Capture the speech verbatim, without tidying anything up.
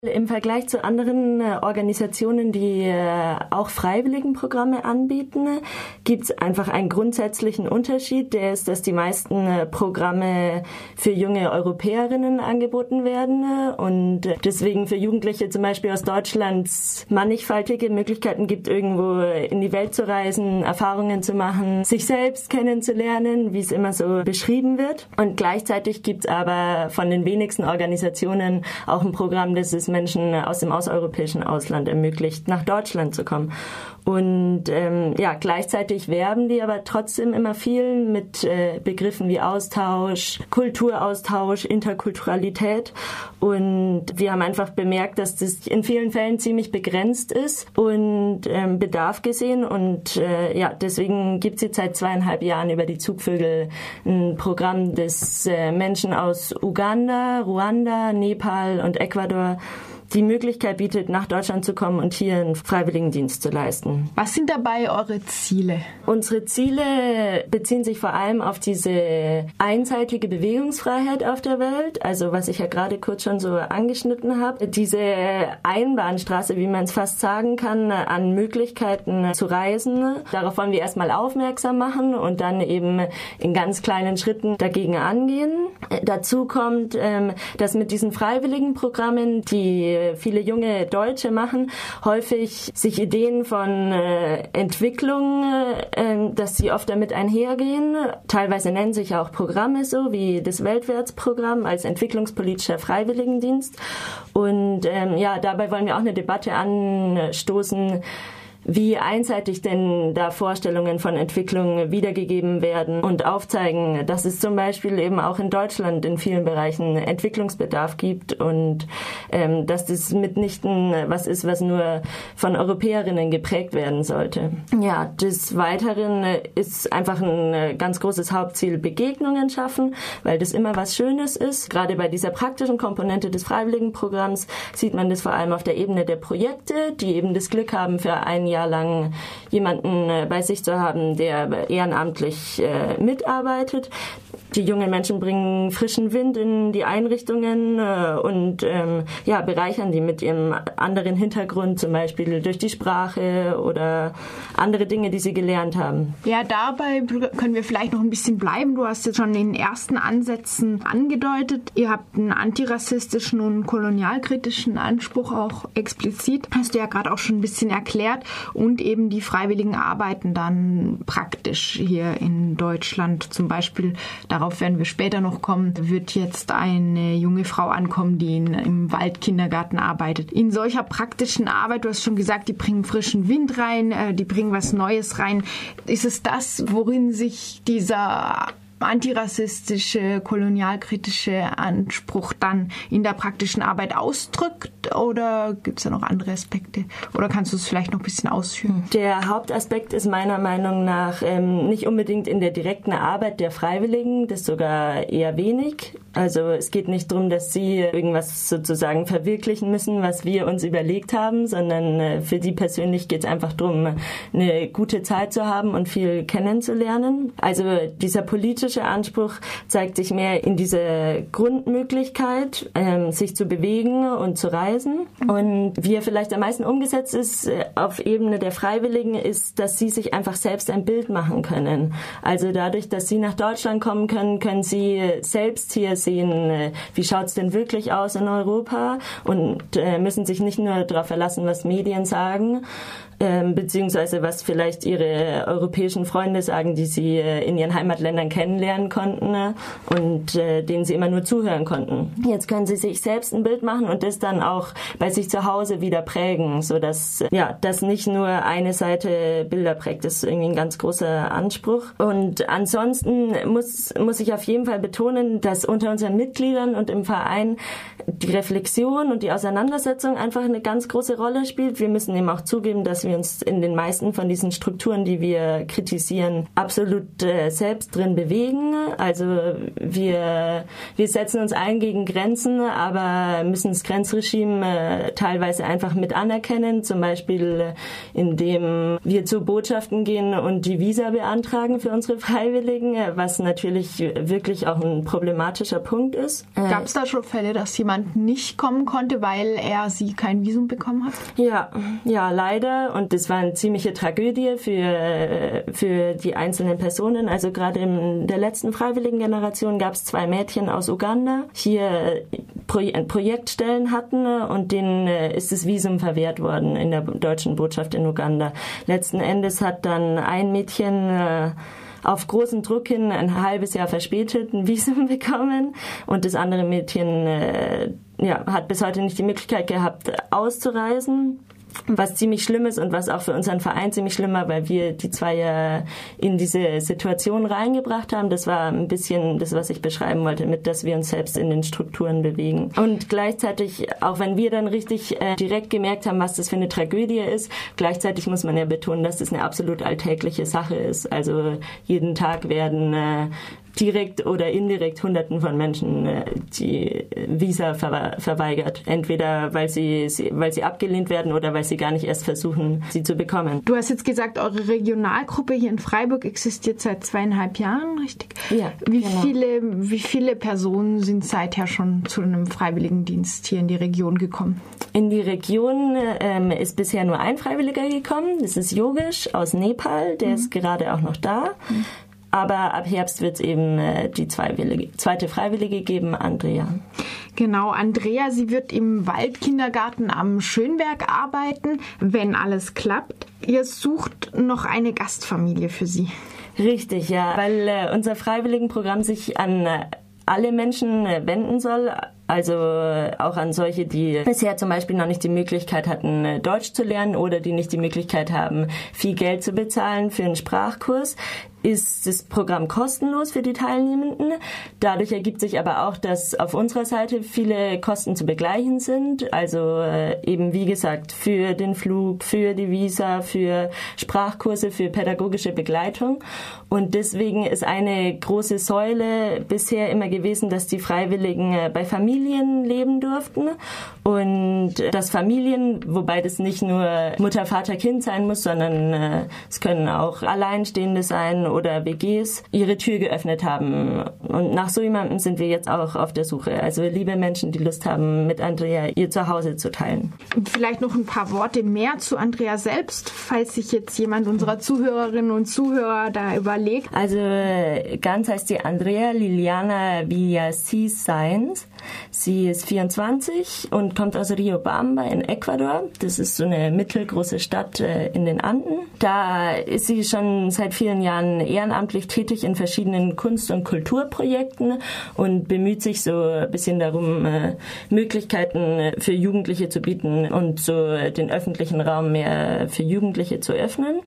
Im Vergleich zu anderen äh, Organisationen, die äh, auch Freiwilligenprogramme anbieten, gibt es einfach einen grundsätzlichen Unterschied. Der ist, dass die meisten äh, Programme für junge Europäerinnen angeboten werden und äh, deswegen für Jugendliche zum Beispiel aus Deutschland mannigfaltige Möglichkeiten gibt, irgendwo in die Welt zu reisen, Erfahrungen zu machen, sich selbst kennenzulernen, wie es immer so beschrieben wird. Und gleichzeitig gibt es aber von den wenigsten Organisationen auch ein Programm, das es Menschen aus dem außereuropäischen Ausland ermöglicht, nach Deutschland zu kommen. Und ähm, ja, gleichzeitig werben die aber trotzdem immer viel mit äh, Begriffen wie Austausch, Kulturaustausch, Interkulturalität. Und wir haben einfach bemerkt, dass das in vielen Fällen ziemlich begrenzt ist und ähm, Bedarf gesehen. Und äh, ja, deswegen gibt es jetzt seit zweieinhalb Jahren über die Zugvögel ein Programm, das äh, Menschen aus Uganda, Ruanda, Nepal und Ecuador die Möglichkeit bietet, nach Deutschland zu kommen und hier einen Freiwilligendienst zu leisten. Was sind dabei eure Ziele? Unsere Ziele beziehen sich vor allem auf diese einseitige Bewegungsfreiheit auf der Welt, also was ich ja gerade kurz schon so angeschnitten habe. Diese Einbahnstraße, wie man es fast sagen kann, an Möglichkeiten zu reisen. Darauf wollen wir erstmal aufmerksam machen und dann eben in ganz kleinen Schritten dagegen angehen. Dazu kommt, dass mit diesen Freiwilligenprogrammen, die viele junge Deutsche machen, häufig sich Ideen von äh, Entwicklung, äh, dass sie oft damit einhergehen. Teilweise nennen sich auch Programme so, wie das Weltwärtsprogramm als entwicklungspolitischer Freiwilligendienst. Und ähm, ja, dabei wollen wir auch eine Debatte anstoßen, wie einseitig denn da Vorstellungen von Entwicklung wiedergegeben werden und aufzeigen, dass es zum Beispiel eben auch in Deutschland in vielen Bereichen Entwicklungsbedarf gibt und ähm, dass das mitnichten was ist, was nur von Europäerinnen geprägt werden sollte. Ja, des Weiteren ist einfach ein ganz großes Hauptziel Begegnungen schaffen, weil das immer was Schönes ist. Gerade bei dieser praktischen Komponente des Freiwilligenprogramms sieht man das vor allem auf der Ebene der Projekte, die eben das Glück haben, für ein Jahr lang jemanden bei sich zu haben, der ehrenamtlich äh, mitarbeitet. Die jungen Menschen bringen frischen Wind in die Einrichtungen äh, und ähm, ja, bereichern die mit ihrem anderen Hintergrund, zum Beispiel durch die Sprache oder andere Dinge, die sie gelernt haben. Ja, dabei können wir vielleicht noch ein bisschen bleiben. Du hast jetzt schon in den ersten Ansätzen angedeutet. Ihr habt einen antirassistischen und kolonialkritischen Anspruch auch explizit. Hast du ja gerade auch schon ein bisschen erklärt. Und eben die freiwilligen Arbeiten dann praktisch hier in Deutschland. Zum Beispiel, darauf werden wir später noch kommen, wird jetzt eine junge Frau ankommen, die in, im Waldkindergarten arbeitet. In solcher praktischen Arbeit, du hast schon gesagt, die bringen frischen Wind rein, die bringen was Neues rein. Ist es das, worin sich dieser antirassistische, kolonialkritische Anspruch dann in der praktischen Arbeit ausdrückt oder gibt es da noch andere Aspekte? Oder kannst du es vielleicht noch ein bisschen ausführen? Der Hauptaspekt ist meiner Meinung nach ähm, nicht unbedingt in der direkten Arbeit der Freiwilligen, das sogar eher wenig. Also es geht nicht darum, dass sie irgendwas sozusagen verwirklichen müssen, was wir uns überlegt haben, sondern äh, für sie persönlich geht es einfach darum, eine gute Zeit zu haben und viel kennenzulernen. Also dieser politische Anspruch zeigt sich mehr in dieser Grundmöglichkeit, ähm, sich zu bewegen und zu reisen. Und wie er vielleicht am meisten umgesetzt ist äh, auf Ebene der Freiwilligen, ist, dass sie sich einfach selbst ein Bild machen können. Also dadurch, dass sie nach Deutschland kommen können, können sie selbst hier sehen, äh, wie schaut es denn wirklich aus in Europa und äh, müssen sich nicht nur darauf verlassen, was Medien sagen, ähm, beziehungsweise was vielleicht ihre europäischen Freunde sagen, die sie äh, in ihren Heimatländern kennenlernen konnten äh, und äh, denen sie immer nur zuhören konnten. Jetzt können sie sich selbst ein Bild machen und das dann auch bei sich zu Hause wieder prägen, sodass ja, das nicht nur eine Seite Bilder prägt. Das ist irgendwie ein ganz großer Anspruch. Und ansonsten muss, muss ich auf jeden Fall betonen, dass unter unseren Mitgliedern und im Verein die Reflexion und die Auseinandersetzung einfach eine ganz große Rolle spielt. Wir müssen eben auch zugeben, dass wir uns in den meisten von diesen Strukturen, die wir kritisieren, absolut äh, selbst drin bewegen. bewegen. Also wir, wir setzen uns ein gegen Grenzen, aber müssen das Grenzregime teilweise einfach mit anerkennen, zum Beispiel indem wir zu Botschaften gehen und die Visa beantragen für unsere Freiwilligen, was natürlich wirklich auch ein problematischer Punkt ist. Gab es da schon Fälle, dass jemand nicht kommen konnte, weil er sie kein Visum bekommen hat? Ja, ja, leider. Und das war eine ziemliche Tragödie für, für die einzelnen Personen. Also gerade in der letzten Freiwilligengeneration gab es zwei Mädchen aus Uganda, hier Projektstellen hatten und denen ist das Visum verwehrt worden in der deutschen Botschaft in Uganda. Letzten Endes hat dann ein Mädchen auf großen Druck hin ein halbes Jahr verspätet ein Visum bekommen und das andere Mädchen äh, ja, hat bis heute nicht die Möglichkeit gehabt, auszureisen. Was ziemlich schlimm ist und was auch für unseren Verein ziemlich schlimm war, weil wir die zwei ja in diese Situation reingebracht haben. Das war ein bisschen das, was ich beschreiben wollte, mit, dass wir uns selbst in den Strukturen bewegen. Und gleichzeitig, auch wenn wir dann richtig äh, direkt gemerkt haben, was das für eine Tragödie ist, gleichzeitig muss man ja betonen, dass das eine absolut alltägliche Sache ist. Also jeden Tag werden äh, direkt oder indirekt Hunderten von Menschen die Visa ver- verweigert. Entweder weil sie, sie, weil sie abgelehnt werden oder weil sie gar nicht erst versuchen, sie zu bekommen. Du hast jetzt gesagt, eure Regionalgruppe hier in Freiburg existiert seit zweieinhalb Jahren, richtig? Ja, wie genau. viele, wie viele Personen sind seither schon zu einem Freiwilligendienst hier in die Region gekommen? In die Region ähm, ist bisher nur ein Freiwilliger gekommen. Das ist Yogesh aus Nepal. Der mhm. ist gerade auch noch da. Mhm. Aber ab Herbst wird es eben äh, die zweite Freiwillige geben, Andrea. Genau, Andrea, sie wird im Waldkindergarten am Schönberg arbeiten, wenn alles klappt. Ihr sucht noch eine Gastfamilie für sie. Richtig, ja, weil äh, unser Freiwilligenprogramm sich an äh, alle Menschen äh, wenden soll. Also auch an solche, die bisher zum Beispiel noch nicht die Möglichkeit hatten, Deutsch zu lernen oder die nicht die Möglichkeit haben, viel Geld zu bezahlen für einen Sprachkurs, ist das Programm kostenlos für die Teilnehmenden. Dadurch ergibt sich aber auch, dass auf unserer Seite viele Kosten zu begleichen sind. Also eben wie gesagt für den Flug, für die Visa, für Sprachkurse, für pädagogische Begleitung. Und deswegen ist eine große Säule bisher immer gewesen, dass die Freiwilligen bei Familien leben durften und dass Familien, wobei das nicht nur Mutter, Vater, Kind sein muss, sondern äh, es können auch Alleinstehende sein oder W Gs, ihre Tür geöffnet haben. Und nach so jemandem sind wir jetzt auch auf der Suche. Also liebe Menschen, die Lust haben, mit Andrea ihr Zuhause zu teilen. Und vielleicht noch ein paar Worte mehr zu Andrea selbst, falls sich jetzt jemand unserer Zuhörerinnen und Zuhörer da überlegt. Also ganz heißt sie Andrea Liliana Villasís Sáenz. Sie ist vierundzwanzig und kommt aus Riobamba in Ecuador. Das ist so eine mittelgroße Stadt in den Anden. Da ist sie schon seit vielen Jahren ehrenamtlich tätig in verschiedenen Kunst- und Kulturprojekten und bemüht sich so ein bisschen darum, Möglichkeiten für Jugendliche zu bieten und so den öffentlichen Raum mehr für Jugendliche zu öffnen.